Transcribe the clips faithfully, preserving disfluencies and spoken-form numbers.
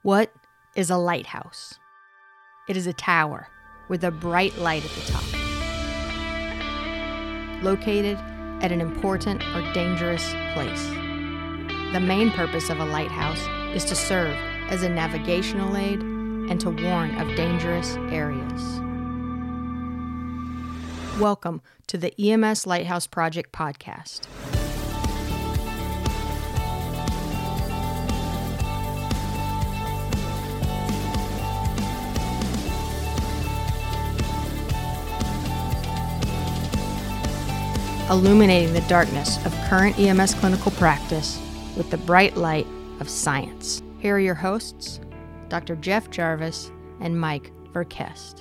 What is a lighthouse? It is a tower with a bright light at the top, located at an important or dangerous place. The main purpose of a lighthouse is to serve as a navigational aid and to warn of dangerous areas. Welcome to the E M S Lighthouse Project podcast. Illuminating the darkness of current E M S clinical practice with the bright light of science. Here are your hosts, Doctor Jeff Jarvis and Mike Verkest.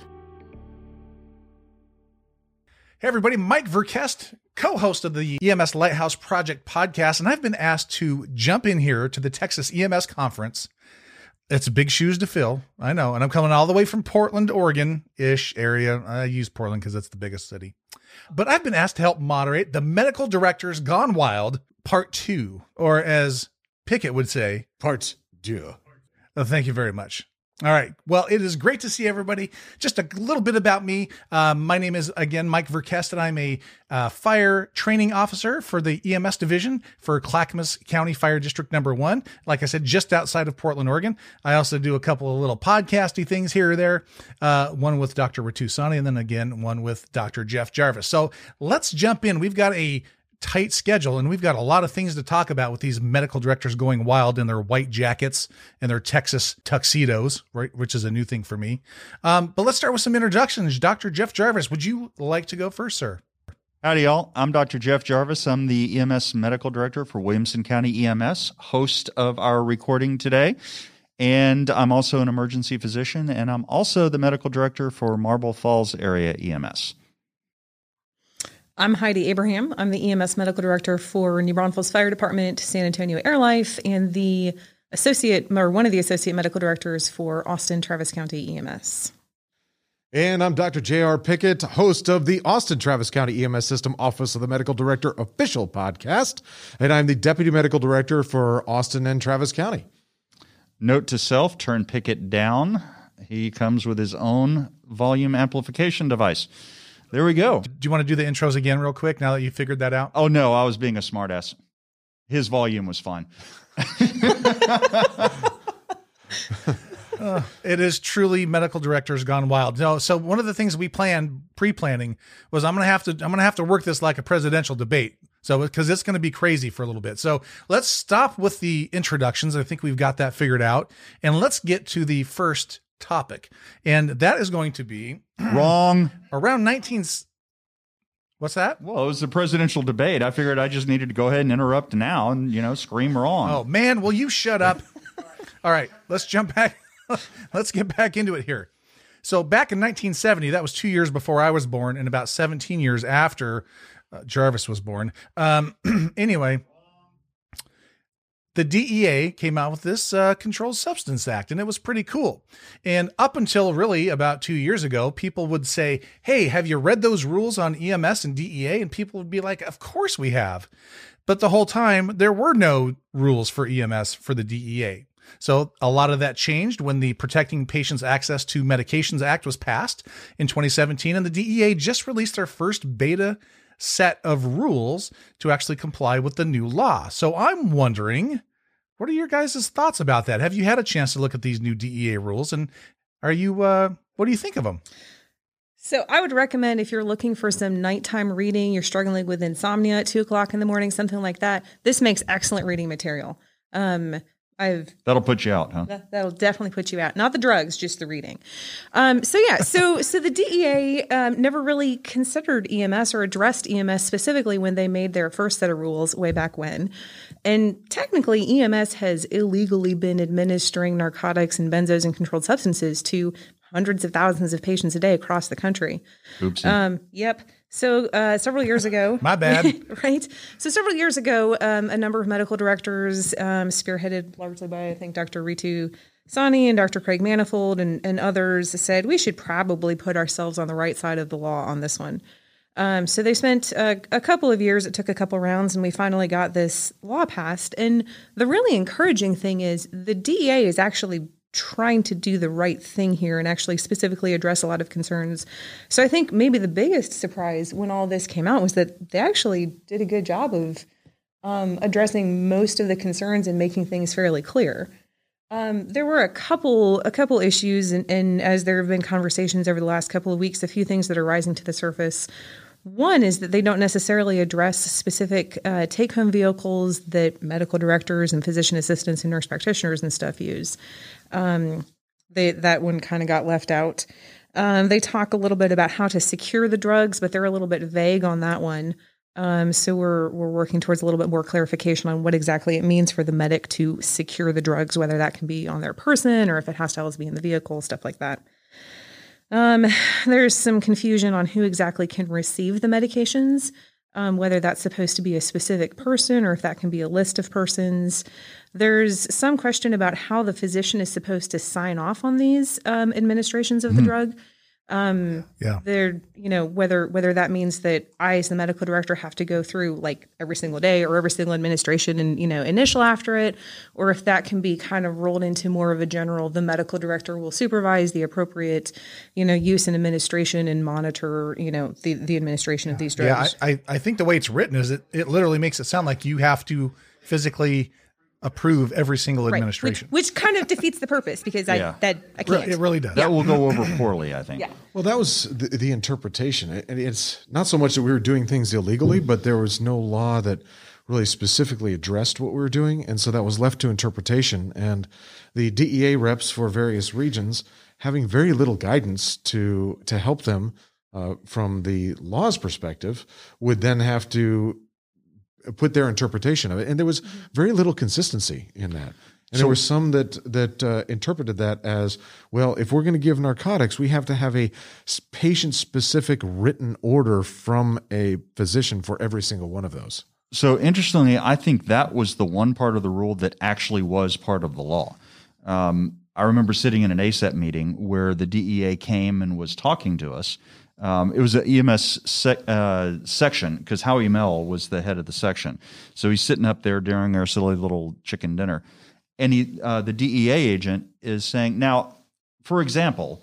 Hey everybody, Mike Verkest, co-host of the E M S Lighthouse Project podcast, and I've been asked to jump in here to the Texas E M S conference. It's big shoes to fill, I know, and I'm coming all the way from Portland, Oregon-ish area. I use Portland because it's the biggest city. But I've been asked to help moderate the Medical Directors Gone Wild Part two, or as Pickett would say, Part two. Oh, thank you very much. All right. Well, it is great to see everybody. Just a little bit about me. Um, my name is, again, Mike Verkest, and I'm a uh, fire training officer for the E M S division for Clackamas County Fire District Number One. Like I said, just outside of Portland, Oregon. I also do a couple of little podcasty things here or there. Uh, one with Doctor Ritu Sani, and then again, one with Doctor Jeff Jarvis. So let's jump in. We've got a tight schedule, and we've got a lot of things to talk about with these medical directors going wild in their white jackets and their Texas tuxedos, right? Which is a new thing for me. Um, but let's start with some introductions. Doctor Jeff Jarvis, would you like to go first, sir? Howdy, y'all. I'm Doctor Jeff Jarvis. I'm the E M S Medical Director for Williamson County E M S, host of our recording today. And I'm also an emergency physician, and I'm also the Medical Director for Marble Falls Area E M S. I'm Heidi Abraham. I'm the E M S Medical Director for New Braunfels Fire Department, San Antonio Air Life, and the associate, or one of the associate medical directors for Austin Travis County E M S. And I'm Doctor J R Pickett, host of the Austin Travis County E M S System Office of the Medical Director official podcast, and I'm the Deputy Medical Director for Austin and Travis County. Note to self, turn Pickett down. He comes with his own volume amplification device. There we go. Do you want to do the intros again real quick now that you figured that out? Oh, no, I was being a smartass. His volume was fine. uh, it is truly medical directors gone wild. No, so one of the things we planned, pre-planning, was I'm going to have to I'm going to have to work this like a presidential debate. So because it's going to be crazy for a little bit. So let's stop with the introductions. I think we've got that figured out. And let's get to the first topic. And that is going to be wrong. Around nineteen. What's that? Well, it was a presidential debate. I figured I just needed to go ahead and interrupt now and, you know, scream wrong. Oh, man. Will you shut up? All right. Let's jump back. Let's get back into it here. So back in nineteen seventy, that was two years before I was born and about seventeen years after uh, Jarvis was born. Um, anyway, the D E A came out with this uh, Controlled Substance Act, and it was pretty cool. And up until really about two years ago, people would say, hey, have you read those rules on E M S and D E A? And people would be like, of course we have. But the whole time, there were no rules for E M S for the D E A. So a lot of that changed when the Protecting Patients' Access to Medications Act was passed in twenty seventeen, and the D E A just released their first beta set of rules to actually comply with the new law. So I'm wondering, what are your guys' thoughts about that? Have you had a chance to look at these new D E A rules, and are you, uh, what do you think of them? So I would recommend, if you're looking for some nighttime reading, you're struggling with insomnia at two o'clock in the morning, something like that, this makes excellent reading material. Um, I've That'll put you out, huh? That, that'll definitely put you out. Not the drugs, just the reading. Um, so yeah, so so the D E A um, never really considered E M S or addressed E M S specifically when they made their first set of rules way back when. And technically, E M S has illegally been administering narcotics and benzos and controlled substances to hundreds of thousands of patients a day across the country. Oopsie. Um, yep. So uh, several years ago, my bad, right? So several years ago, um, a number of medical directors, um, spearheaded largely by I think Doctor Ritu Sani and Doctor Craig Manifold and, and others, said we should probably put ourselves on the right side of the law on this one. Um, so they spent a, a couple of years. It took a couple rounds, and we finally got this law passed. And the really encouraging thing is the D E A is actually trying to do the right thing here and actually specifically address a lot of concerns. So I think maybe the biggest surprise when all this came out was that they actually did a good job of um, addressing most of the concerns and making things fairly clear. Um, there were a couple a couple issues, and, and as there have been conversations over the last couple of weeks, a few things that are rising to the surface. One is that they don't necessarily address specific uh, take-home vehicles that medical directors and physician assistants and nurse practitioners and stuff use. Um, they, that one kind of got left out. Um, they talk a little bit about how to secure the drugs, but they're a little bit vague on that one. Um, so we're we're working towards a little bit more clarification on what exactly it means for the medic to secure the drugs, whether that can be on their person or if it has to always be in the vehicle, stuff like that. Um, there's some confusion on who exactly can receive the medications, um, whether that's supposed to be a specific person or if that can be a list of persons. There's some question about how the physician is supposed to sign off on these um, administrations of mm-hmm. the drug. Um, yeah. There, you know, whether whether that means that I, as the medical director, have to go through like every single day or every single administration and, you know, initial after it, or if that can be kind of rolled into more of a general, the medical director will supervise the appropriate, you know, use and administration and monitor, you know, the, the administration of these drugs. Yeah, I, I think the way it's written is it, it literally makes it sound like you have to physically approve every single administration, right. which, which kind of defeats the purpose because I yeah. that I can't. It really does. That will go over poorly, I think. Yeah. Well, that was the, the interpretation, and it's not so much that we were doing things illegally, but there was no law that really specifically addressed what we were doing, and so that was left to interpretation. And the D E A reps for various regions having very little guidance to to help them uh, from the law's perspective would then have to put their interpretation of it. And there was very little consistency in that. And so, there were some that that uh, interpreted that as, well, if we're going to give narcotics, we have to have a patient-specific written order from a physician for every single one of those. So interestingly, I think that was the one part of the rule that actually was part of the law. Um, I remember sitting in an A S A P meeting where the D E A came and was talking to us. Um, it was an E M S sec, uh, section because Howie Mell was the head of the section. So he's sitting up there during our silly little chicken dinner. And he, uh, the D E A agent is saying, now, for example,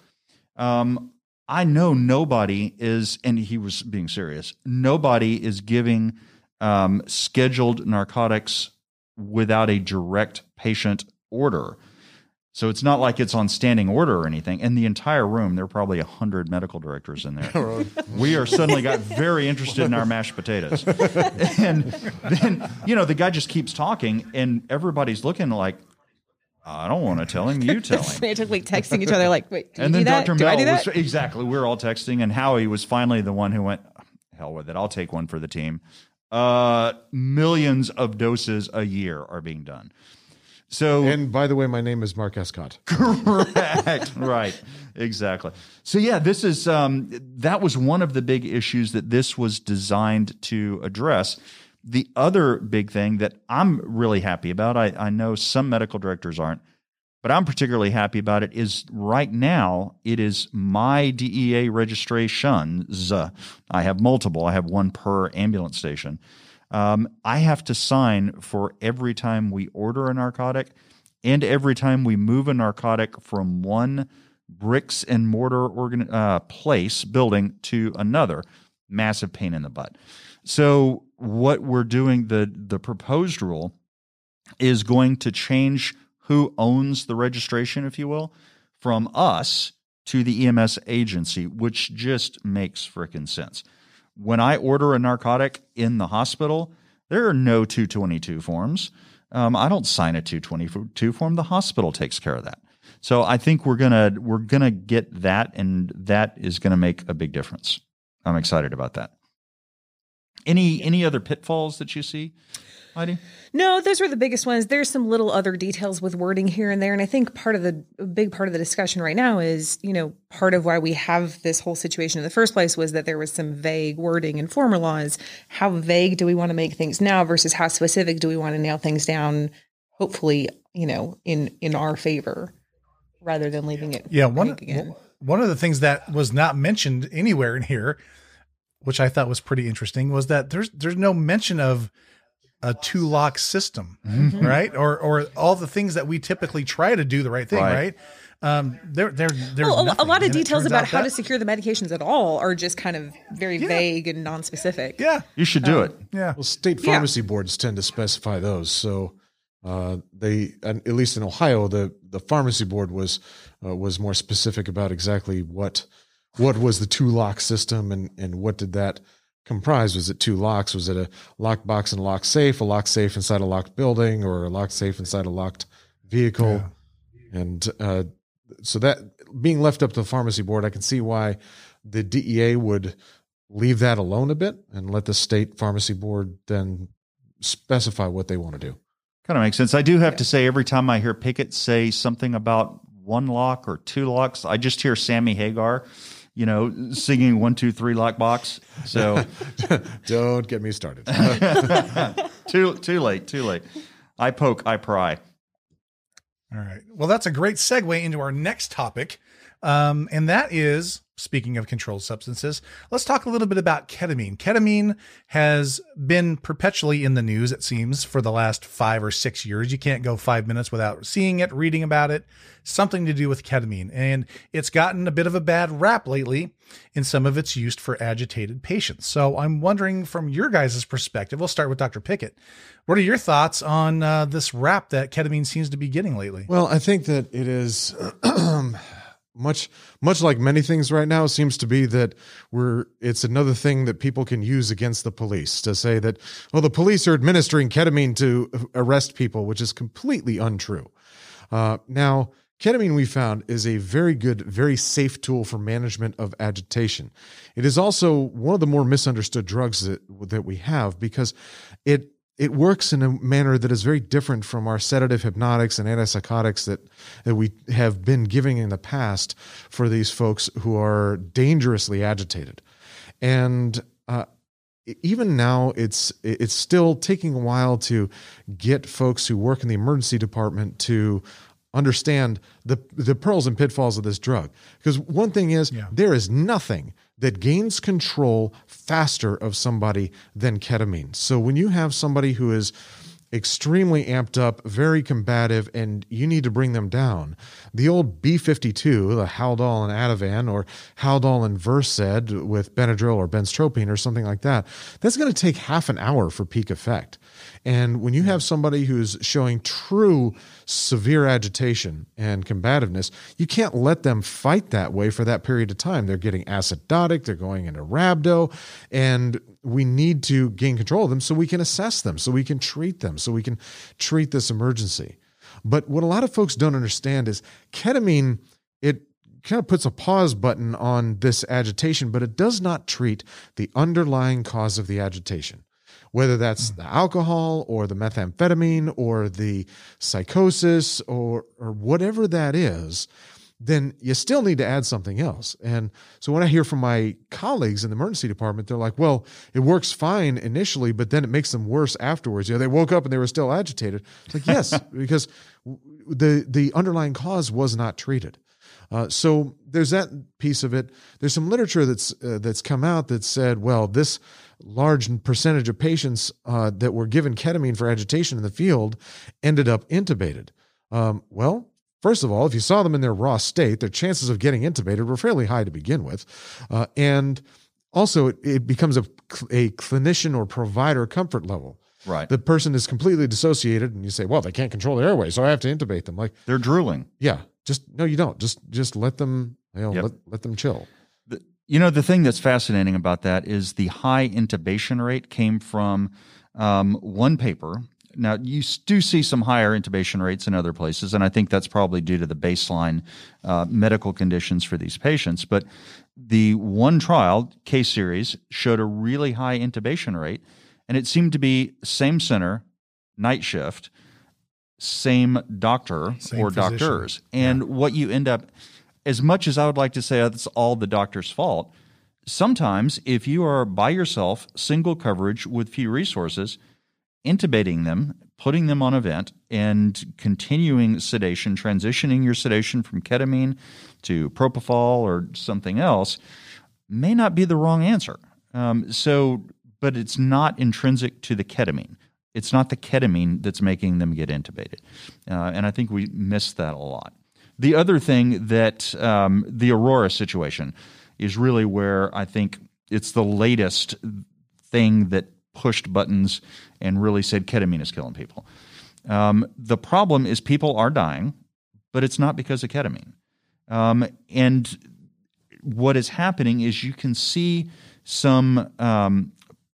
um, I know nobody is, and he was being serious, nobody is giving um, scheduled narcotics without a direct patient order. So it's not like it's on standing order or anything. In the entire room, there are probably one hundred medical directors in there. We are suddenly got very interested in our mashed potatoes. And then, you know, the guy just keeps talking, and everybody's looking like, I don't want to tell him, you tell him. Frantically texting each other like, wait, do and you then do that? Doctor Do I Mell do that? was, exactly, we were all texting, and Howie was finally the one who went, hell with it, I'll take one for the team. Uh, millions of doses a year are being done. So, and by the way, my name is Mark Escott. Correct. Right. Exactly. So yeah, this is um, that was one of the big issues that this was designed to address. The other big thing that I'm really happy about, I, I know some medical directors aren't, but I'm particularly happy about it, is right now it is my D E A registrations. I have multiple. I have one per ambulance station. Um, I have to sign for every time we order a narcotic and every time we move a narcotic from one bricks and mortar organ, uh, place, building to another. Massive pain in the butt. So what we're doing, the, the proposed rule is going to change who owns the registration, if you will, from us to the E M S agency, which just makes frickin' sense. When I order a narcotic in the hospital, there are no two twenty-two forms. Um, I don't sign a two twenty-two form. The hospital takes care of that. So I think we're gonna we're gonna get that, and that is gonna make a big difference. I'm excited about that. Any any other pitfalls that you see, Heidi? No, those were the biggest ones. There's some little other details with wording here and there. And I think part of the a big part of the discussion right now is, you know, part of why we have this whole situation in the first place was that there was some vague wording in former laws. How vague do we want to make things now versus how specific do we want to nail things down, hopefully, you know, in, in our favor rather than leaving it. Yeah. One, again. one of the things that was not mentioned anywhere in here, which I thought was pretty interesting, was that there's, there's no mention of a two lock system, mm-hmm. right? Or or all the things that we typically try to do the right thing, right? right? Um, there, there, there's well, nothing. a lot of And it details turns about out how that- to secure the medications at all are just kind of very Yeah. vague and non-specific. Yeah, You should do it. yeah. Well, state Yeah. pharmacy boards tend to specify those. So uh, they, and at least in Ohio, the the pharmacy board was uh, was more specific about exactly what what was the two lock system and and what did that comprise. Was it two locks? Was it a lock box and lock safe, a lock safe inside a locked building, or a lock safe inside a locked vehicle? And uh, so that being left up to the pharmacy board, I can see why the D E A would leave that alone a bit and let the state pharmacy board then specify what they want to do. Kind of makes sense. I do have to say, every time I hear Pickett say something about one lock or two locks, I just hear Sammy Hagar, you know, singing one, two, three lock box. So Don't get me started. too too late, too late. I poke, I pry. All right. Well, that's a great segue into our next topic. Um, and that is, speaking of controlled substances, let's talk a little bit about ketamine. Ketamine has been perpetually in the news, it seems, for the last five or six years. You can't go five minutes without seeing it, reading about it, something to do with ketamine. And it's gotten a bit of a bad rap lately in some of its use for agitated patients. So I'm wondering, from your guys' perspective, we'll start with Doctor Pickett. What are your thoughts on uh, this rap that ketamine seems to be getting lately? Well, I think that it is much much like many things right now, seems to be that we're it's another thing that people can use against the police to say that, well, the police are administering ketamine to arrest people, which is completely untrue. Uh, now, ketamine, we found, is a very good, very safe tool for management of agitation. It is also one of the more misunderstood drugs that that we have because it It works in a manner that is very different from our sedative hypnotics and antipsychotics that, that we have been giving in the past for these folks who are dangerously agitated. And uh, even now, it's it's still taking a while to get folks who work in the emergency department to understand the the pearls and pitfalls of this drug. Because one thing is, Yeah. there is nothing that gains control faster of somebody than ketamine. So when you have somebody who is extremely amped up, very combative, and you need to bring them down, the old B fifty-two, the Haldol and Ativan, or Haldol and Versed with Benadryl or benztropine or something like that, that's going to take half an hour for peak effect. And when you have somebody who's showing true severe agitation and combativeness, you can't let them fight that way for that period of time. They're getting acidotic, they're going into rhabdo, and we need to gain control of them so we can assess them, so we can treat them, so we can treat this emergency. But what a lot of folks don't understand is ketamine, it kind of puts a pause button on this agitation, but it does not treat the underlying cause of the agitation. Whether that's the alcohol or the methamphetamine or the psychosis or or whatever that is, then you still need to add something else. And so when I hear from my colleagues in the emergency department, they're like, well, it works fine initially, but then it makes them worse afterwards. You know, they woke up and they were still agitated. It's like, yes, because the the underlying cause was not treated. Uh, so there's that piece of it. There's some literature that's uh, that's come out that said, well, this large percentage of patients uh, that were given ketamine for agitation in the field ended up intubated. Um, well, first of all, if you saw them in their raw state, their chances of getting intubated were fairly high to begin with. Uh, and also, it, it becomes a, a clinician or provider comfort level. Right. The person is completely dissociated, and you say, well, they can't control their airway, so I have to intubate them. Like, They're drooling. yeah, just, no, you don't. Just, just let them, you know, Yep. let, let them chill. The- You know, the thing that's fascinating about that is the high intubation rate came from um, one paper. Now, you s- do see some higher intubation rates in other places, and I think that's probably due to the baseline uh, medical conditions for these patients. But the one trial, case series, showed a really high intubation rate, and it seemed to be same center, night shift, same doctor Same or physician. doctors. And what you end up, as much as I would like to say that's all the doctor's fault, sometimes if you are by yourself, single coverage with few resources, intubating them, putting them on a vent, and continuing sedation, transitioning your sedation from ketamine to propofol or something else may not be the wrong answer. Um, so, but it's not intrinsic to the ketamine. It's not the ketamine that's making them get intubated. Uh, and I think we miss that a lot. The other thing that um, the Aurora situation is really where I think it's the latest thing that pushed buttons and really said ketamine is killing people. Um, the problem is people are dying, but it's not because of ketamine. Um, and what is happening is you can see some um,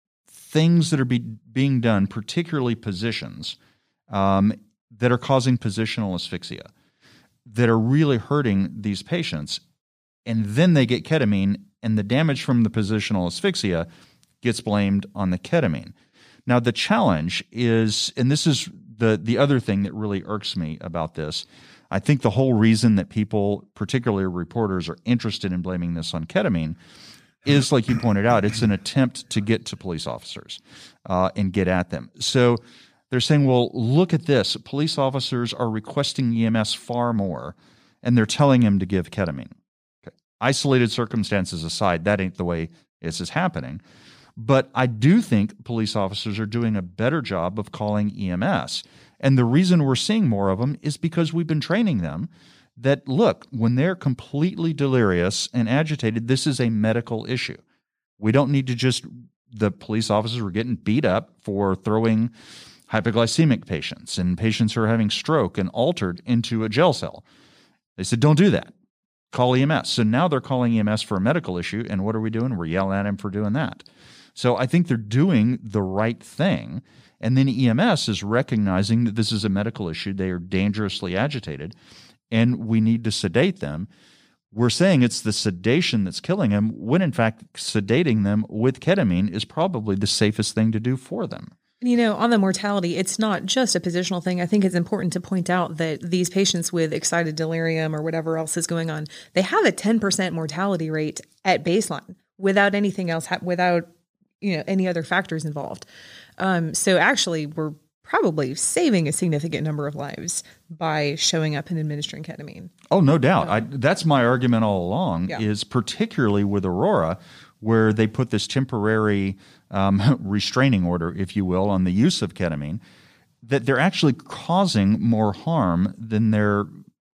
things that are be, being done, particularly positions, um, that are causing positional asphyxia, that are really hurting these patients. And then they get ketamine, and the damage from the positional asphyxia gets blamed on the ketamine. Now, the challenge is, and this is the, the other thing that really irks me about this, I think the whole reason that people, particularly reporters, are interested in blaming this on ketamine is, like you pointed out, it's an attempt to get to police officers uh, and get at them. So they're saying, well, look at this. Police officers are requesting E M S far more, and they're telling him to give ketamine. Okay. Isolated circumstances aside, that ain't the way this is happening. But I do think police officers are doing a better job of calling E M S. And the reason we're seeing more of them is because we've been training them that, look, when they're completely delirious and agitated, this is a medical issue. We don't need to just, the police officers were getting beat up for throwing hypoglycemic patients and patients who are having stroke and altered into a jail cell. They said, don't do that. Call E M S. So now they're calling E M S for a medical issue, and what are we doing? We're yelling at him for doing that. So I think they're doing the right thing. And then E M S is recognizing that this is a medical issue. They are dangerously agitated, and we need to sedate them. We're saying it's the sedation that's killing them, when in fact sedating them with ketamine is probably the safest thing to do for them. You know, on the mortality, it's not just a positional thing. I think it's important to point out that these patients with excited delirium or whatever else is going on, they have a ten percent mortality rate at baseline without anything else, without, you know, any other factors involved. Um, so actually, we're probably saving a significant number of lives by showing up and administering ketamine. Oh, no doubt. I, that's my argument all along, Yeah. is particularly with Aurora, where they put this temporary um, restraining order, if you will, on the use of ketamine, that they're actually causing more harm than they're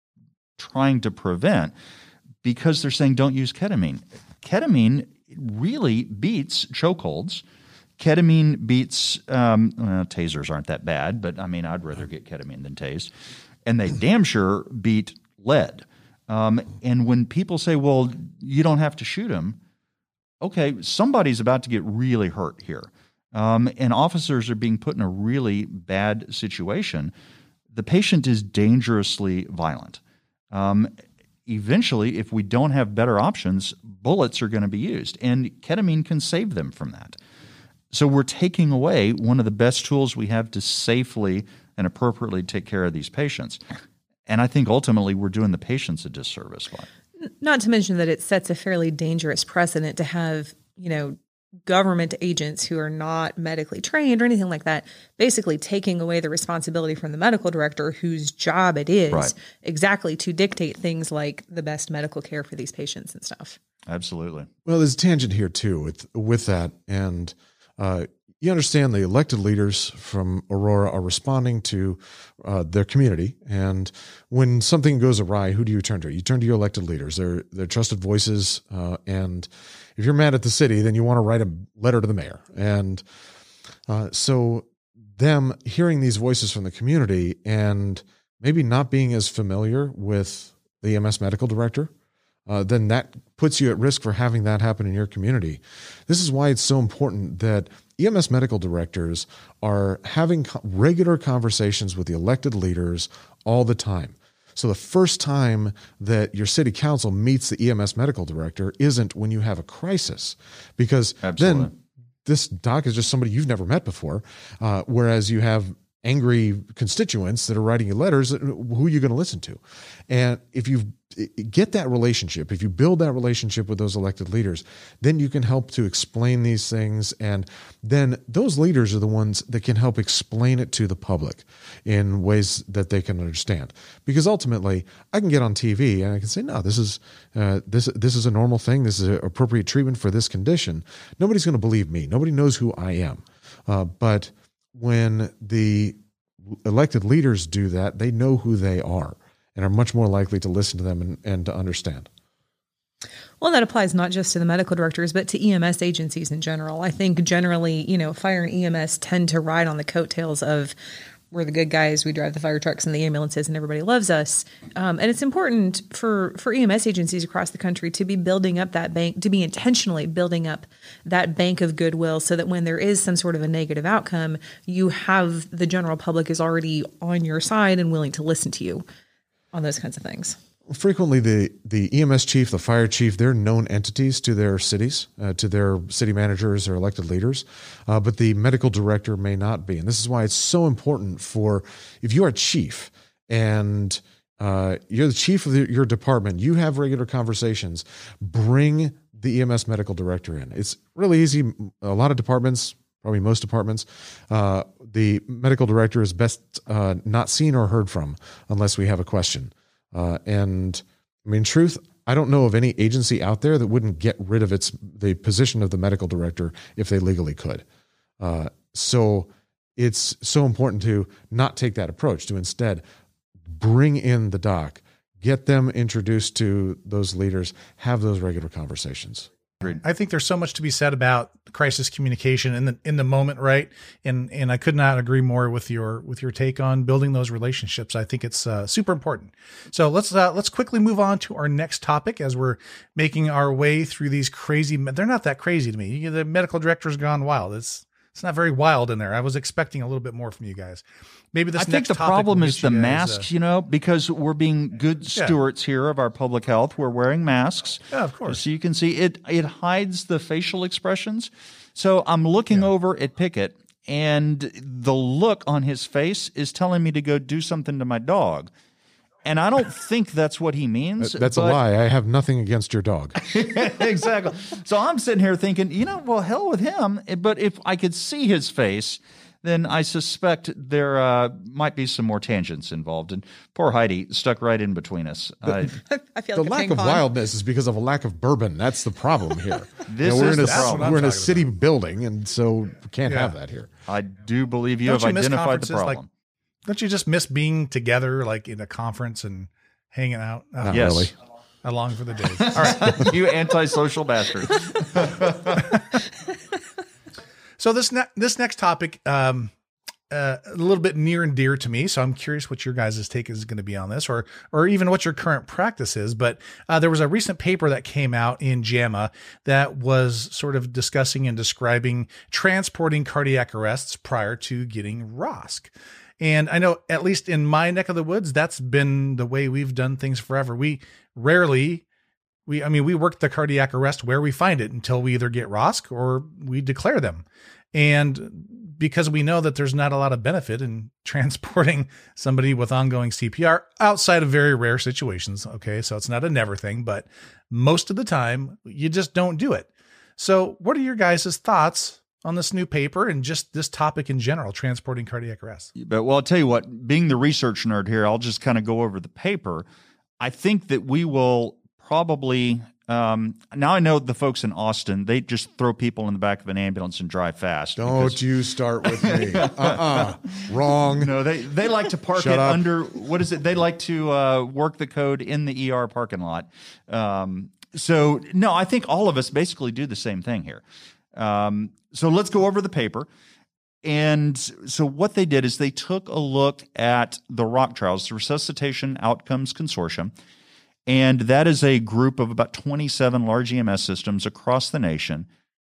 trying to prevent, because they're saying don't use ketamine. Ketamine really beats chokeholds. Ketamine beats, um, well, tasers aren't that bad, but I mean, I'd rather get ketamine than tased. And they damn sure beat lead. Um, and when people say, well, you don't have to shoot him, okay, somebody's about to get really hurt here. Um, and officers are being put in a really bad situation. The patient is dangerously violent. Um, eventually, if we don't have better options, bullets are going to be used, and ketamine can save them from that. So we're taking away one of the best tools we have to safely and appropriately take care of these patients. And I think ultimately we're doing the patients a disservice by it. Not to mention that it sets a fairly dangerous precedent to have, you know, government agents who are not medically trained or anything like that, basically taking away the responsibility from the medical director, whose job it is Right. exactly to dictate things like the best medical care for these patients and stuff. Absolutely. Well, there's a tangent here too with with that, and uh, you understand the elected leaders from Aurora are responding to uh, their community, and when something goes awry, who do you turn to? You turn to your elected leaders. They're they're trusted voices, uh, and if you're mad at the city, then you want to write a letter to the mayor, and uh, so them hearing these voices from the community and maybe not being as familiar with the E M S medical director, uh, then that puts you at risk for having that happen in your community. This is why it's so important that E M S medical directors are having co- regular conversations with the elected leaders all the time. So the first time that your city council meets the E M S medical director isn't when you have a crisis, because Absolutely. then this doc is just somebody you've never met before, uh, whereas you have angry constituents that are writing you letters. Who are you going to listen to? And if you get that relationship, if you build that relationship with those elected leaders, then you can help to explain these things. And then those leaders are the ones that can help explain it to the public in ways that they can understand. Because ultimately, I can get on T V and I can say, no, this is uh, this this is a normal thing. This is appropriate treatment for this condition. Nobody's going to believe me. Nobody knows who I am. Uh, but when the elected leaders do that, they know who they are and are much more likely to listen to them and, and to understand. Well, that applies not just to the medical directors, but to E M S agencies in general. I think generally, you know, fire and E M S tend to ride on the coattails of we're the good guys, we drive the fire trucks and the ambulances and everybody loves us. Um, and it's important for, for E M S agencies across the country to be building up that bank, to be intentionally building up that bank of goodwill so that when there is some sort of a negative outcome, you have the general public is already on your side and willing to listen to you on those kinds of things. Frequently, the, the E M S chief, the fire chief, they're known entities to their cities, uh, to their city managers or elected leaders, uh, but the medical director may not be. And this is why it's so important for, if you are chief and uh, you're the chief of the, your department, you have regular conversations, bring the E M S medical director in. It's really easy. A lot of departments, probably most departments, uh, the medical director is best uh, not seen or heard from unless we have a question. Uh, and I mean, truth, I don't know of any agency out there that wouldn't get rid of its the position of the medical director if they legally could. Uh, so it's so important to not take that approach, to instead bring in the doc, get them introduced to those leaders, have those regular conversations. I think there's so much to be said about crisis communication in the in the moment, right? And and I could not agree more with your with your take on building those relationships. I think it's uh, super important. So let's uh, let's quickly move on to our next topic as we're making our way through these crazy. They're not that crazy to me. The medical director's gone wild. It's it's not very wild in there. I was expecting a little bit more from you guys. Maybe this. I think next the problem is the guys, masks, uh, you know, because we're being good stewards yeah. here of our public health. We're wearing masks. Yeah, of course. So you can see it, it hides the facial expressions. So I'm looking yeah. over at Pickett, and the look on his face is telling me to go do something to my dog. And I don't think that's what he means. That's but... a lie. I have nothing against your dog. Exactly. So I'm sitting here thinking, you know, well, hell with him. But if I could see his face, then I suspect there uh, might be some more tangents involved. And poor Heidi stuck right in between us. Uh, I feel the like lack of wildness is because of a lack of bourbon. That's the problem here. This you know, we're is in the a, problem. We're in a city about. building, and so we can't yeah. have that here. I do believe you don't have you identified the problem. Like, don't you just miss being together, like in a conference and hanging out? Oh, Not yes. really. I long for the days. All right. You antisocial bastard. So this ne- this next topic, um, uh, a little bit near and dear to me. So I'm curious what your guys' take is going to be on this, or or even what your current practice is. But uh, there was a recent paper that came out in JAMA that was sort of discussing and describing transporting cardiac arrests prior to getting R O S C. And I know, at least in my neck of the woods, that's been the way we've done things forever. We rarely, we I mean, we work the cardiac arrest where we find it until we either get R O S C or we declare them. And because we know that there's not a lot of benefit in transporting somebody with ongoing C P R outside of very rare situations. Okay. So it's not a never thing, but most of the time you just don't do it. So what are your guys' thoughts on this new paper and just this topic in general, transporting cardiac arrest? But well, I'll tell you what, being the research nerd here, I'll just kind of go over the paper. I think that we will probably, um, now I know the folks in Austin, they just throw people in the back of an ambulance and drive fast. Don't because, you start with me. uh-uh. Wrong. No, they, they like to park Shut it up. under, what is it? They like to uh, work the code in the E R parking lot. Um, so no, I think all of us basically do the same thing here. Um, so let's go over the paper. And so what they did is they took a look at the R O C trials, the Resuscitation Outcomes Consortium, and that is a group of about twenty-seven large E M S systems across the nation.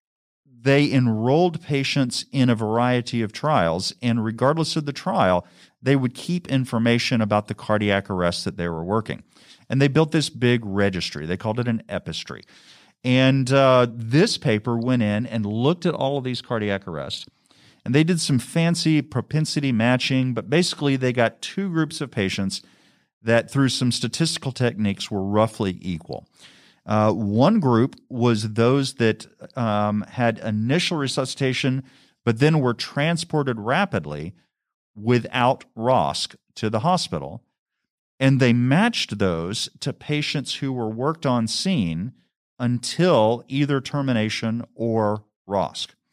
They enrolled patients in a variety of trials, and regardless of the trial, they would keep information about the cardiac arrests that they were working. And they built this big registry. They called it an epistry. And uh, this paper went in and looked at all of these cardiac arrests. And they did some fancy propensity matching, but basically they got two groups of patients that through some statistical techniques were roughly equal. Uh, one group was those that um, had initial resuscitation, but then were transported rapidly without R O S C to the hospital. And they matched those to patients who were worked on scene until either termination or R O S C.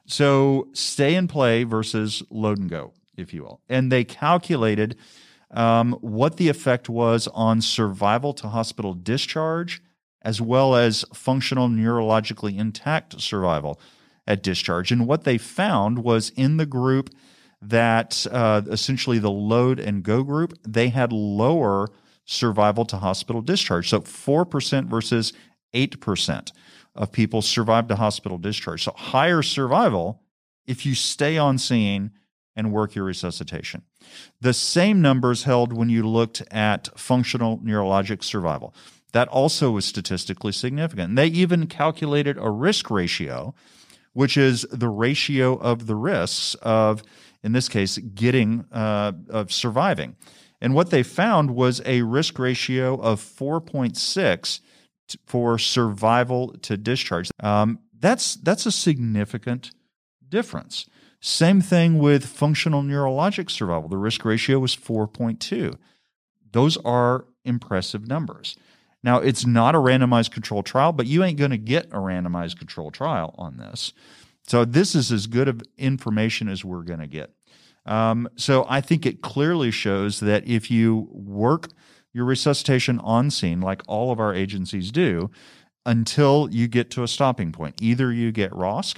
So stay and play versus load and go, if you will. And they calculated um, what the effect was on survival to hospital discharge, as well as functional neurologically intact survival at discharge. And what they found was in the group that uh, essentially the load and go group, they had lower survival to hospital discharge. So four percent versus eight percent of people survived to hospital discharge. So higher survival if you stay on scene and work your resuscitation. The same numbers held when you looked at functional neurologic survival. That also was statistically significant. And they even calculated a risk ratio, which is the ratio of the risks of, in this case, getting, uh, of surviving. And what they found was a risk ratio of four point six t- for survival to discharge. Um, that's, that's a significant difference. Same thing with functional neurologic survival. The risk ratio was four point two. Those are impressive numbers. Now, it's not a randomized controlled trial, but you ain't going to get a randomized controlled trial on this. So this is as good of information as we're going to get. Um, so I think it clearly shows that if you work your resuscitation on scene, like all of our agencies do, until you get to a stopping point, either you get R O S C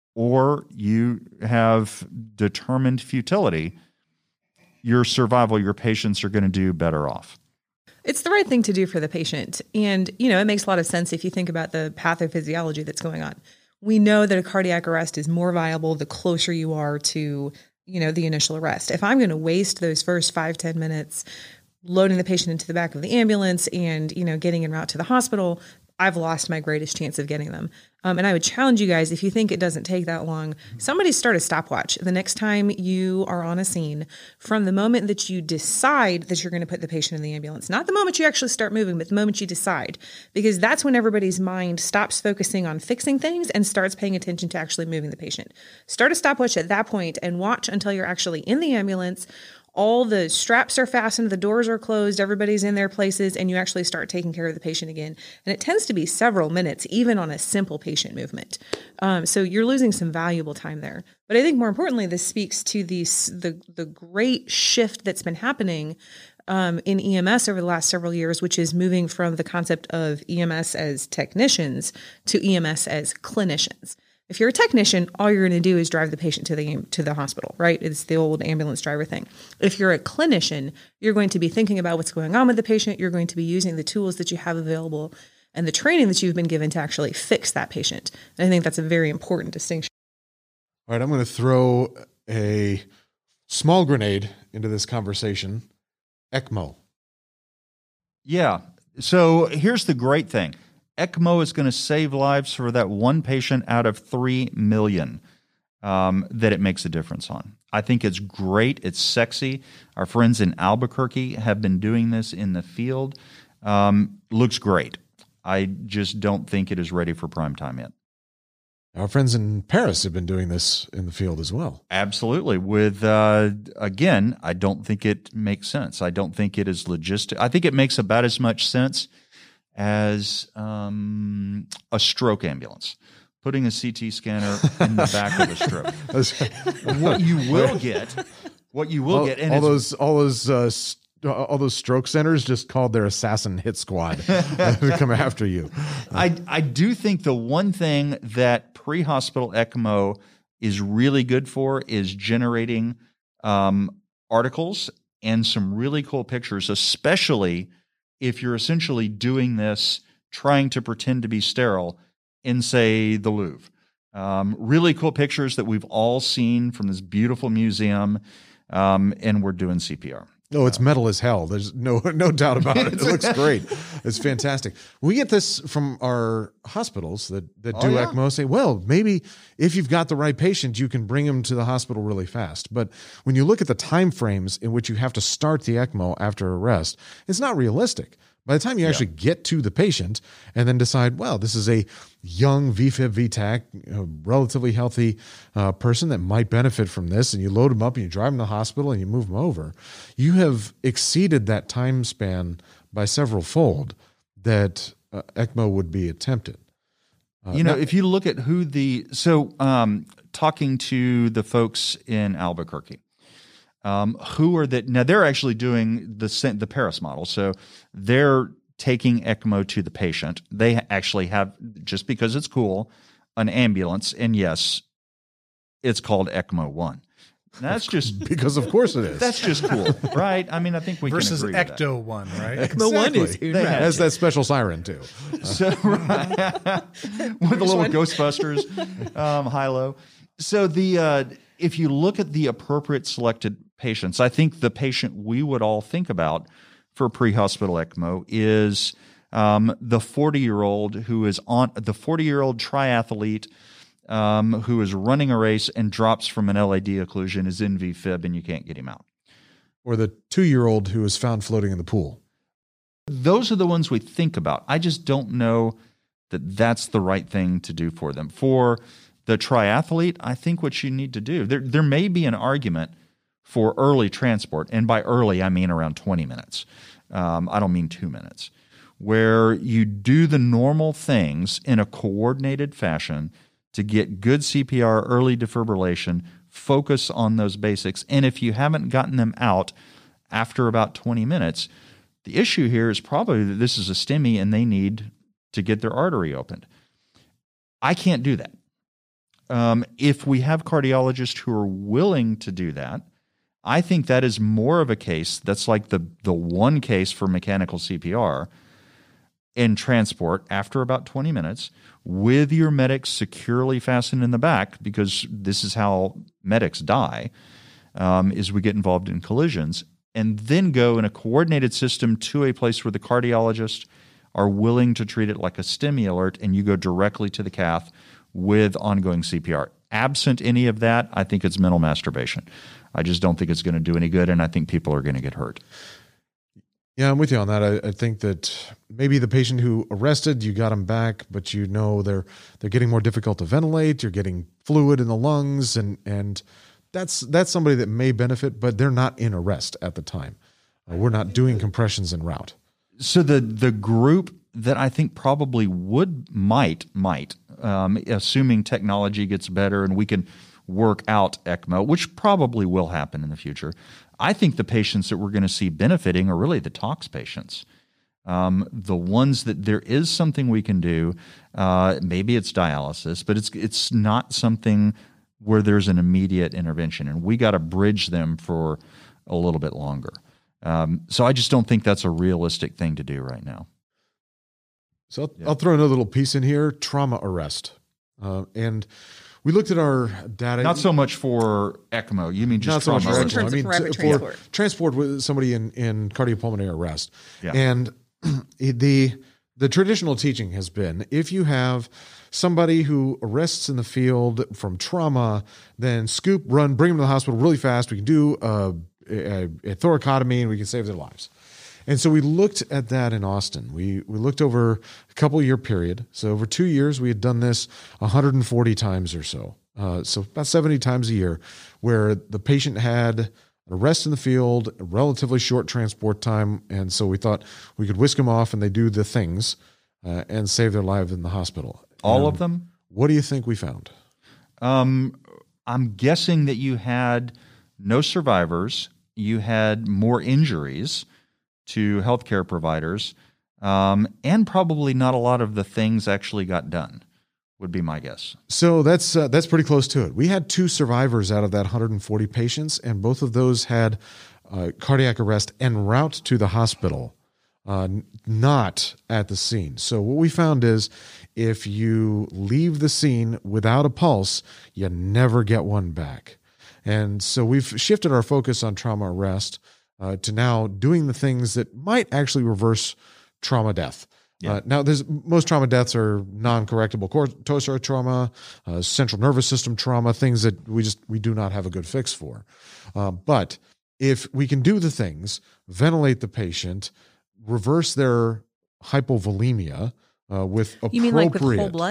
or you have determined futility, your survival, your patients are going to do better off. It's the right thing to do for the patient. And, you know, it makes a lot of sense if you think about the pathophysiology that's going on. We know that a cardiac arrest is more viable the closer you are to, you know, the initial arrest. If I'm going to waste those first five, ten minutes loading the patient into the back of the ambulance and, you know, getting en route to the hospital, I've lost my greatest chance of getting them. Um, and I would challenge you guys, if you think it doesn't take that long, somebody start a stopwatch the next time you are on a scene from the moment that you decide that you're going to put the patient in the ambulance. Not the moment you actually start moving, but the moment you decide. Because that's when everybody's mind stops focusing on fixing things and starts paying attention to actually moving the patient. Start a stopwatch at that point and watch until you're actually in the ambulance. All the straps are fastened, the doors are closed, everybody's in their places, and you actually start taking care of the patient again. And it tends to be several minutes, even on a simple patient movement. Um, so you're losing some valuable time there. But I think more importantly, this speaks to the, the, the great shift that's been happening um, in E M S over the last several years, which is moving from the concept of E M S as technicians to E M S as clinicians. If you're a technician, all you're going to do is drive the patient to the to the hospital, right? It's the old ambulance driver thing. If you're a clinician, you're going to be thinking about what's going on with the patient. You're going to be using the tools that you have available and the training that you've been given to actually fix that patient. And I think that's a very important distinction. All right, I'm going to throw a small grenade into this conversation. ECMO. Yeah. So here's the great thing. ECMO is going to save lives for that one patient out of three million um, that it makes a difference on. I think it's great. It's sexy. Our friends in Albuquerque have been doing this in the field. Um, looks great. I just don't think it is ready for prime time yet. Our friends in Paris have been doing this in the field as well. Absolutely. With, uh, again, I don't think it makes sense. I don't think it is logistic. I think it makes about as much sense as um, a stroke ambulance, putting a C T scanner in the back of a stroke. What you will get, what you will all, get, and all those, all those, uh, st- all those stroke centers just called their assassin hit squad to come after you. I I do think the one thing that pre-hospital ECMO is really good for is generating um, articles and some really cool pictures, especially if you're essentially doing this, trying to pretend to be sterile in, say, the Louvre. Um, really cool pictures that we've all seen from this beautiful museum, um, and we're doing C P R. Oh, it's metal as hell. There's no no doubt about it. It looks great. It's fantastic. We get this from our hospitals that, that do oh, yeah. ECMO say, well, maybe if you've got the right patient, you can bring them to the hospital really fast. But when you look at the time frames in which you have to start the ECMO after arrest, it's not realistic. By the time you actually yeah. get to the patient and then decide, well, this is a young V F I B, V TAC, a relatively healthy uh, person that might benefit from this, and you load them up and you drive them to the hospital and you move them over, you have exceeded that time span by several fold that uh, ECMO would be attempted. Uh, you know, now, if you look at who the – so um, talking to the folks in Albuquerque, um, who are that now they're actually doing the the Paris model. So they're taking ECMO to the patient. They actually have, just because it's cool, an ambulance, and yes, it's called ECMO One. That's just because, of course, it is. That's just cool, right? I mean, I think we versus can agree with Ecto One, right? ECMO One is They have- has that special siren too. So, right. With the little Ghostbusters um, high-low. So the uh, if you look at the appropriate selected patients, I think the patient we would all think about for pre-hospital ECMO is um, the forty-year-old who is on the forty-year-old triathlete um, who is running a race and drops from an L A D occlusion, is in V fib, and you can't get him out. Or the two-year-old who was found floating in the pool. Those are the ones we think about. I just don't know that that's the right thing to do for them. For the triathlete, I think what you need to do, there, there may be an argument for early transport, and by early, I mean around twenty minutes. Um, I don't mean two minutes, where you do the normal things in a coordinated fashion to get good C P R, early defibrillation, focus on those basics. And if you haven't gotten them out after about twenty minutes, the issue here is probably that this is a STEMI and they need to get their artery opened. I can't do that. Um, if we have cardiologists who are willing to do that, I think that is more of a case that's like the, the one case for mechanical C P R in transport after about twenty minutes with your medics securely fastened in the back, because this is how medics die, um, is we get involved in collisions, and then go in a coordinated system to a place where the cardiologists are willing to treat it like a STEMI alert, and you go directly to the cath with ongoing C P R. Absent any of that, I think it's mental masturbation. I just don't think it's going to do any good, and I think people are going to get hurt. Yeah, I'm with you on that. I, I think that maybe the patient who arrested, you got them back, but you know they're they're getting more difficult to ventilate. You're getting fluid in the lungs, and and that's that's somebody that may benefit, but they're not in arrest at the time. Uh, we're not doing compressions en route. So the the group that I think probably would might might um, assuming technology gets better and we can work out ECMO, which probably will happen in the future. I think the patients that we're going to see benefiting are really the tox patients. Um, the ones that there is something we can do, uh, maybe it's dialysis, but it's it's not something where there's an immediate intervention, and we got to bridge them for a little bit longer. Um, so I just don't think that's a realistic thing to do right now. So I'll, yeah. I'll throw another little piece in here: trauma arrest, uh, and we looked at our data. Not so much for ECMO. You mean just not so much trauma for arrest? ECMO. I mean, for rapid for transport. transport with somebody in, in cardiopulmonary arrest. Yeah. And the the traditional teaching has been, if you have somebody who arrests in the field from trauma, then scoop, run, bring them to the hospital really fast. We can do a, a, a thoracotomy and we can save their lives. And so we looked at that in Austin. We we looked over a couple year period. So over two years, we had done this one hundred forty times or so. Uh, so about seventy times a year, where the patient had an arrest in the field, a relatively short transport time. And so we thought we could whisk them off and they do the things uh, and save their life in the hospital. All and of them? What do you think we found? Um, I'm guessing that you had no survivors. You had more injuries to healthcare providers, um, and probably not a lot of the things actually got done, would be my guess. So that's uh, that's pretty close to it. We had two survivors out of that one hundred forty patients, and both of those had uh, cardiac arrest en route to the hospital, uh, not at the scene. So what we found is if you leave the scene without a pulse, you never get one back. And so we've shifted our focus on trauma arrest Uh, to now doing the things that might actually reverse trauma death. Yeah. Uh, now, there's most trauma deaths are non-correctable cortical trauma, uh, central nervous system trauma, things that we just we do not have a good fix for. Uh, but if we can do the things, ventilate the patient, reverse their hypovolemia uh, with appropriate. You mean like with whole blood?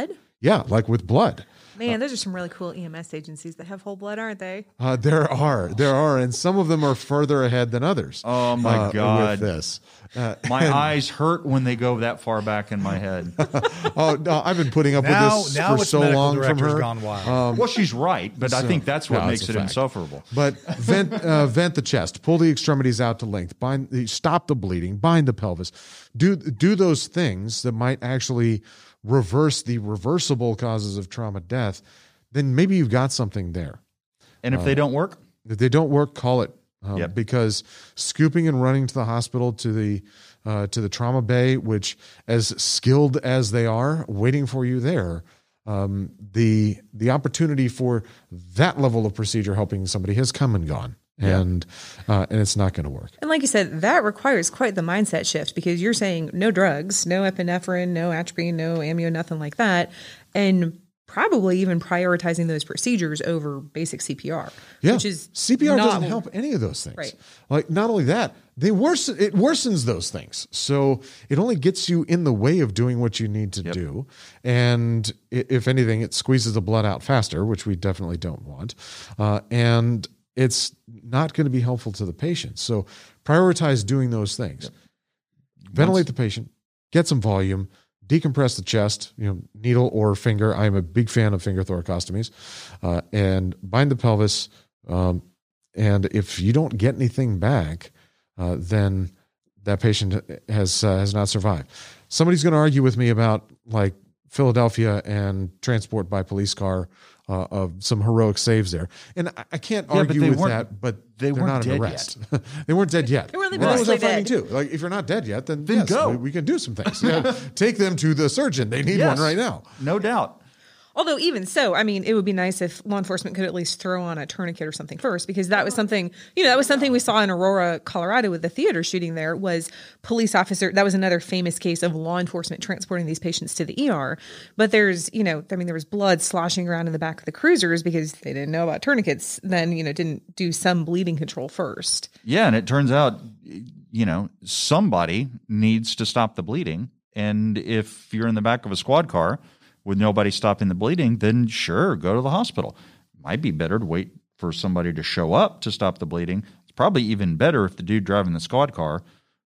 Yeah, like with blood. Man, those are some really cool E M S agencies that have whole blood, aren't they? Uh, there are, there are, and some of them are further ahead than others. Oh my uh, God. With this, uh, My eyes hurt when they go that far back in my head. oh no, I've been putting up Now, with this now for its so medical long from director's her. gone wild. Um, Well, she's right, but I so- think that's what no, makes it's it a fact. insufferable. But vent, uh, vent the chest, pull the extremities out to length, bind, stop the bleeding, bind the pelvis, do do those things that might actually reverse the reversible causes of trauma death. Then maybe you've got something there. And if they don't work, If they don't work, call it. Um, Yep. Because scooping and running to the hospital, to the uh, to the trauma bay, which as skilled as they are, waiting for you there, um, the the opportunity for that level of procedure helping somebody has come and gone, and uh, and it's not going to work. And like you said, that requires quite the mindset shift because you're saying no drugs, no epinephrine, no atropine, no amio, nothing like that. And probably even prioritizing those procedures over basic C P R, Yeah, which is C P R not- doesn't help any of those things. Right. Like not only that, they worsen it worsens those things. So it only gets you in the way of doing what you need to do. And i- if anything, it squeezes the blood out faster, which we definitely don't want. Uh, and it's not going to be helpful to the patient. So prioritize doing those things. Ventilate the patient, get some volume, decompress the chest, you know, needle or finger. I'm a big fan of finger thoracostomies, uh, and bind the pelvis. Um, and if you don't get anything back, uh, then that patient has uh, has not survived. Somebody's going to argue with me about like Philadelphia and transport by police car uh, of some heroic saves there, and I, I can't Yeah, but argue they with weren't- that. But they they're weren't not dead an arrest. They weren't dead yet. They weren't even That was our mostly finding dead. too. Like if you're not dead yet, then, Then yes, go. We, we can do some things. Yeah, take them to the surgeon. They need Yes. one right now. no doubt. Although even so, I mean, it would be nice if law enforcement could at least throw on a tourniquet or something first, because that was something, you know, that was something we saw in Aurora, Colorado with the theater shooting there was police officer. That was another famous case of law enforcement transporting these patients to the E R. But there's, you know, I mean, there was blood sloshing around in the back of the cruisers because they didn't know about tourniquets, then, you know, didn't do some bleeding control first. Yeah, and it turns out, you know, somebody needs to stop the bleeding. And if you're in the back of a squad car with nobody stopping the bleeding, then sure, go to the hospital. Might be better to wait for somebody to show up to stop the bleeding. It's probably even better if the dude driving the squad car,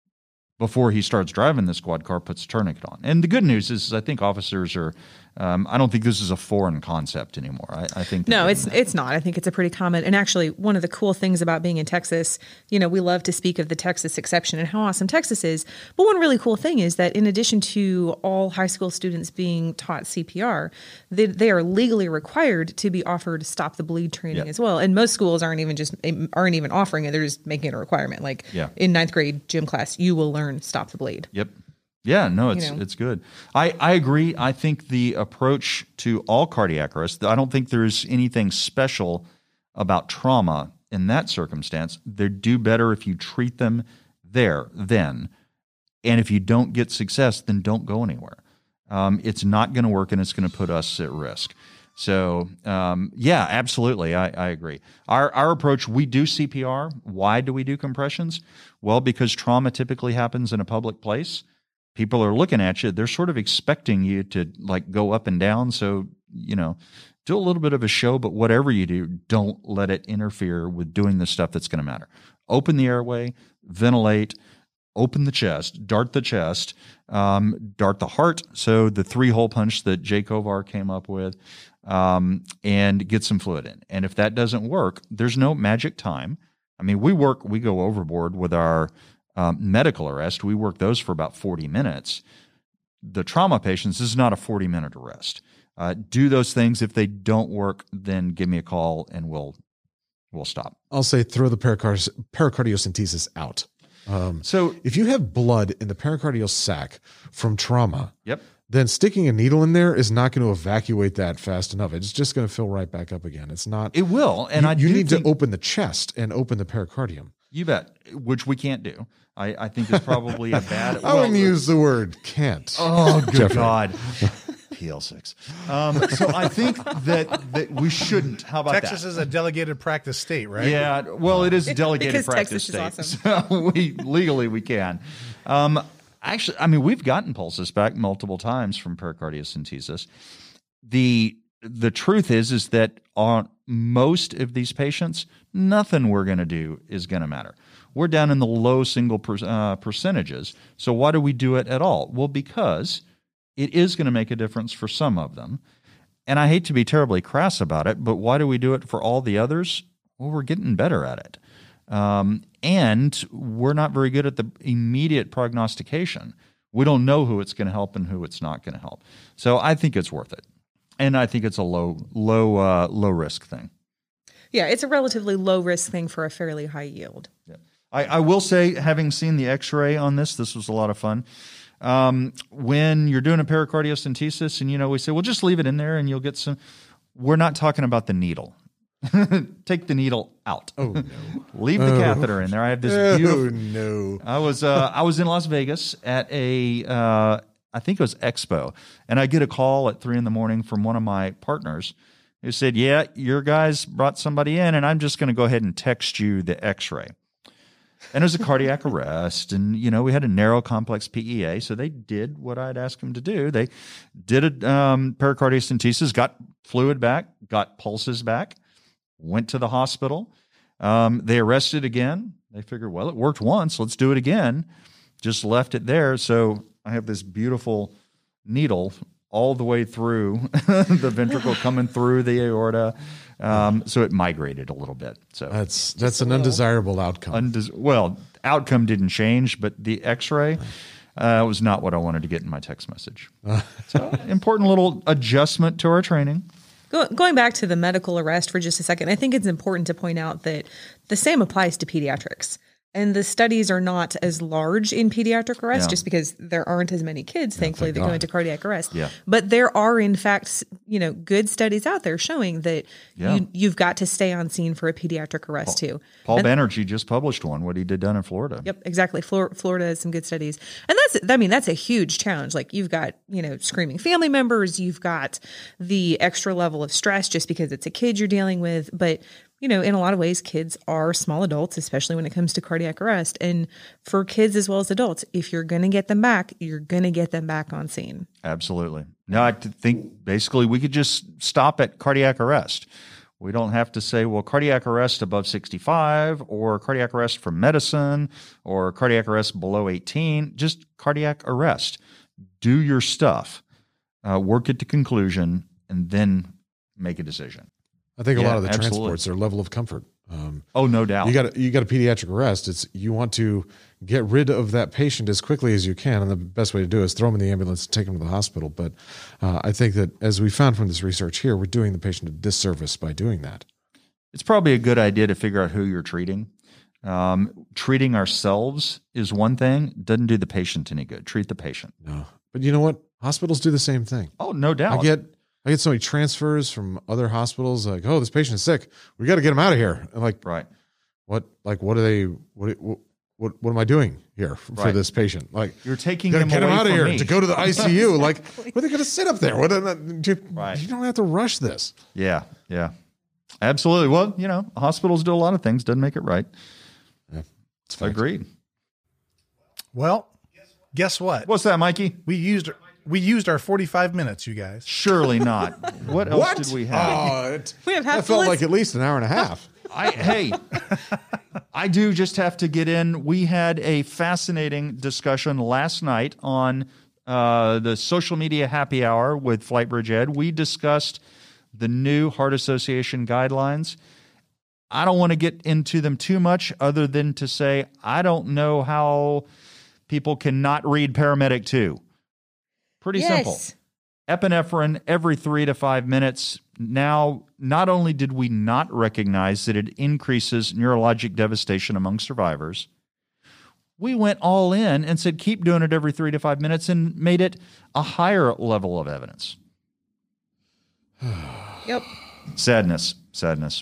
before he starts driving the squad car, puts a tourniquet on. And the good news is, is I think officers are, um, I don't think this is a foreign concept anymore. I, I think that No, they- it's it's not. I think it's a pretty common. And actually, one of the cool things about being in Texas, you know, we love to speak of the Texas exception and how awesome Texas is. But one really cool thing is that in addition to all high school students being taught C P R, they, they are legally required to be offered stop the bleed training Yeah. as well. And most schools aren't even just aren't even offering it; they're just making it a requirement. Like Yeah. in ninth grade gym class, you will learn stop the bleed. Yep. Yeah, no, it's know. it's good. I, I agree. I think the approach to all cardiac arrest, I don't think there's anything special about trauma in that circumstance. They do better if you treat them there then. And if you don't get success, then don't go anywhere. Um, it's not going to work and it's going to put us at risk. So, um, yeah, absolutely. I, I agree. Our, our approach, we do C P R. Why do we do compressions? Well, because trauma typically happens in a public place. People are looking at you. They're sort of expecting you to like go up and down. So, you know, do a little bit of a show, but whatever you do, don't let it interfere with doing the stuff that's going to matter. Open the airway, ventilate, open the chest, dart the chest, um, dart the heart. So the three hole punch that Jay Kovar came up with, um, and get some fluid in. And if that doesn't work, there's no magic time. I mean, we work, we go overboard with our um, medical arrest. We work those for about forty minutes. The trauma patients, this is not a forty minute arrest. Uh, do those things. If they don't work, then give me a call and we'll, we'll stop. I'll say throw the pericard- pericardiocentesis out. Um, So, if you have blood in the pericardial sac from trauma, yep. then sticking a needle in there is not going to evacuate that fast enough. It's just going to fill right back up again. It's not. It will. And you, I you do need think, to open the chest and open the pericardium. You bet, which we can't do. I, I think it's probably a bad. I wouldn't well, use the word can't. Oh, good Jeffrey. God. P L six. Um, so I think that that we shouldn't. How about Texas that? is a delegated practice state, right? Yeah, well, it is a delegated Because practice Texas is state. So we legally we can. Um, actually, I mean, we've gotten pulses back multiple times from pericardiocentesis. the the truth is is that on most of these patients, nothing we're going to do is going to matter. We're down in the low single per, uh, percentages. So why do we do it at all? Well, because it is going to make a difference for some of them. And I hate to be terribly crass about it, but why do we do it for all the others? Well, we're getting better at it. Um, and we're not very good at the immediate prognostication. We don't know who it's going to help and who it's not going to help. So I think it's worth it. And I think it's a low, low, uh, low risk thing. Yeah, it's a relatively low risk thing for a fairly high yield. Yeah. I, I will say, having seen the X-ray on this, this was a lot of fun. Um, when you're doing a pericardiocentesis and, you know, we say, well, just leave it in there and you'll get some, we're not talking about the needle. Take the needle out. Oh no! Leave the oh. catheter in there. I have this beautiful. Oh no! I was uh, I was in Las Vegas at a uh, I think it was Expo, and I get a call at three in the morning from one of my partners who said, "Yeah, your guys brought somebody in, and I'm just going to go ahead and text you the X-ray." And it was a cardiac arrest, and you know we had a narrow complex P E A, so they did what I'd asked them to do. They did a um, pericardiocentesis, got fluid back, got pulses back. Went to the hospital. Um, they arrested again. They figured, well, it worked once. Let's do it again. Just left it there. So I have this beautiful needle all the way through the ventricle coming through the aorta. Um, so it migrated a little bit. So That's that's an undesirable outcome. undes- well, outcome didn't change, but the X-ray uh, was not what I wanted to get in my text message. So important little adjustment to our training. Go, going back to the medical arrest for just a second, I think it's important to point out that the same applies to pediatrics. And the studies are not as large in pediatric arrest Yeah. just because there aren't as many kids, thankfully, that God. go into cardiac arrest. Yeah. But there are, in fact, you know, good studies out there showing that Yeah. you, you've got to stay on scene for a pediatric arrest too. Paul And- Banerjee just published one, what he did down in Florida. Yep, exactly. Flor- Florida has some good studies. And that's, I mean, that's a huge challenge. Like you've got, you know, screaming family members, you've got the extra level of stress just because it's a kid you're dealing with. But, you know, in a lot of ways, kids are small adults, especially when it comes to cardiac arrest. And for kids as well as adults, if you're going to get them back, you're going to get them back on scene. Absolutely. No, I th- think basically we could just stop at cardiac arrest. We don't have to say, well, cardiac arrest above sixty-five or cardiac arrest from medicine or cardiac arrest below eighteen. Just cardiac arrest. Do your stuff, uh, work it to conclusion, and then make a decision. I think a Yeah, lot of the absolutely. transports are level of comfort. Um, Oh, no doubt. you got a, you got a pediatric arrest. It's you want to get rid of that patient as quickly as you can, and the best way to do it is throw them in the ambulance and take them to the hospital. But uh, I think that as we found from this research here, we're doing the patient a disservice by doing that. It's probably a good idea to figure out who you're treating. Um, treating ourselves is one thing. Doesn't do the patient any good. Treat the patient. No, but you know what? Hospitals do the same thing. Oh, no doubt. I get I get so many transfers from other hospitals. Like, oh, this patient is sick. We got to get him out of here. I'm like, Right. what? Like, what are they? What? What? What, what am I doing here for Right. this patient? Like, You're taking gotta him get him away out of from here me. to go to the I C U. Like, where are they going to sit up there? What? You, Right. you don't have to rush this. Yeah, yeah. Absolutely. Well, you know, hospitals do a lot of things. Doesn't make it right. It's fine. Agreed. Well, guess what? What's that, Mikey? We used we used our forty-five minutes, you guys. Surely not. What else What? did we have? Oh, it, We have half that felt bullets. like at least an hour and a half. I, hey, I do just have to get in. We had a fascinating discussion last night on uh, the social media happy hour with FlightBridge Ed. We discussed the new Heart Association guidelines. I don't want to get into them too much other than to say I don't know how people cannot read Paramedic two. Pretty simple. Epinephrine every three to five minutes. Now, not only did we not recognize that it increases neurologic devastation among survivors, we went all in and said keep doing it every three to five minutes and made it a higher level of evidence. Yep. Sadness, sadness.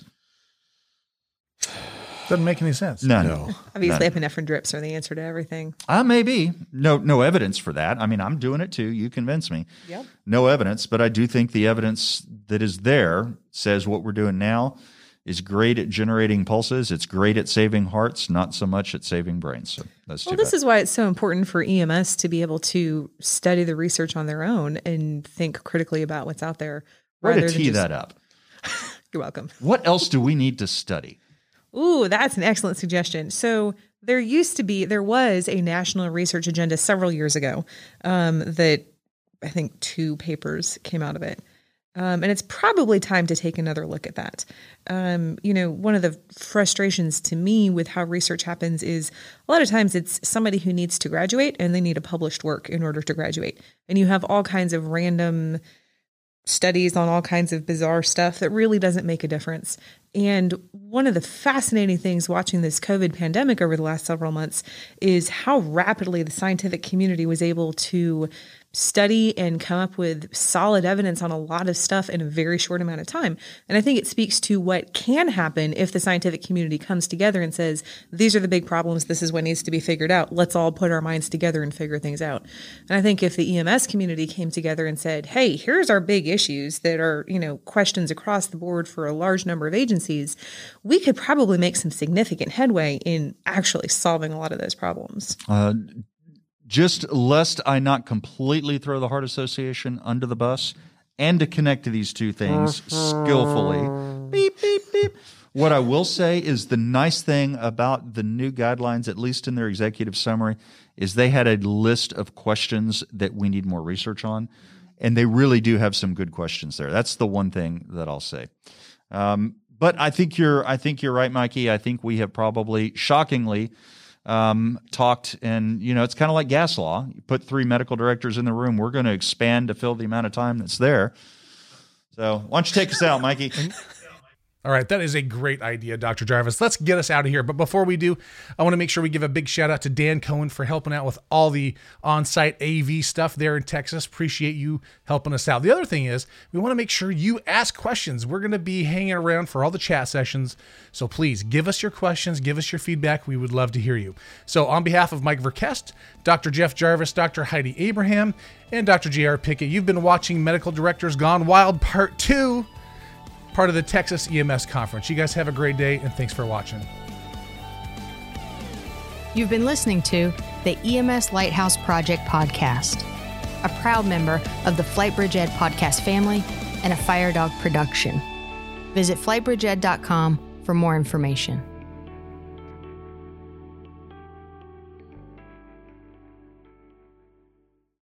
Doesn't make any sense. None. No. Obviously, None. epinephrine drips are the answer to everything. Uh, maybe. No, no evidence for that. I mean, I'm doing it too. You convince me. Yep. No evidence, but I do think the evidence that is there says what we're doing now is great at generating pulses. It's great at saving hearts, not so much at saving brains. So that's too Well, this bad. is why it's so important for E M S to be able to study the research on their own and think critically about what's out there. Way to rather than tee just- that up. You're welcome. What else do we need to study? Ooh, that's an excellent suggestion. So there used to be, there was a national research agenda several years ago um, that I think two papers came out of it. Um, and it's probably time to take another look at that. Um, you know, one of the frustrations to me with how research happens is a lot of times it's somebody who needs to graduate and they need a published work in order to graduate. And you have all kinds of random studies on all kinds of bizarre stuff that really doesn't make a difference. And one of the fascinating things watching this COVID pandemic over the last several months is how rapidly the scientific community was able to study and come up with solid evidence on a lot of stuff in a very short amount of time. And I think it speaks to what can happen if the scientific community comes together and says, these are the big problems, this is what needs to be figured out. Let's all put our minds together and figure things out. And I think if the E M S community came together and said, hey, here's our big issues that are, you know, questions across the board for a large number of agencies, we could probably make some significant headway in actually solving a lot of those problems. Uh, just lest I not completely throw the Heart Association under the bus, and to connect to these two things skillfully. Beep, beep, beep. What I will say is the nice thing about the new guidelines, at least in their executive summary, is they had a list of questions that we need more research on, and they really do have some good questions there. That's the one thing that I'll say. Um, but I think you're, I think you're right, Mikey. I think we have probably shockingly Um, talked, and you know, it's kind of like gas law. You put three medical directors in the room, we're going to expand to fill the amount of time that's there. So why don't you take us out, Mikey? All right, that is a great idea, Doctor Jarvis. Let's get us out of here. But before we do, I want to make sure we give a big shout out to Dan Cohen for helping out with all the on-site A V stuff there in Texas. Appreciate you helping us out. The other thing is we want to make sure you ask questions. We're going to be hanging around for all the chat sessions. So please give us your questions, give us your feedback. We would love to hear you. So on behalf of Mike Verkest, Doctor Jeff Jarvis, Doctor Heidi Abraham, and Doctor J R Pickett, you've been watching Medical Directors Gone Wild Part two. Part of the Texas E M S Conference. You guys have a great day, and thanks for watching. You've been listening to the E M S Lighthouse Project podcast, a proud member of the FlightBridge Ed podcast family and a Fire Dog production. Visit flight bridge ed dot com for more information.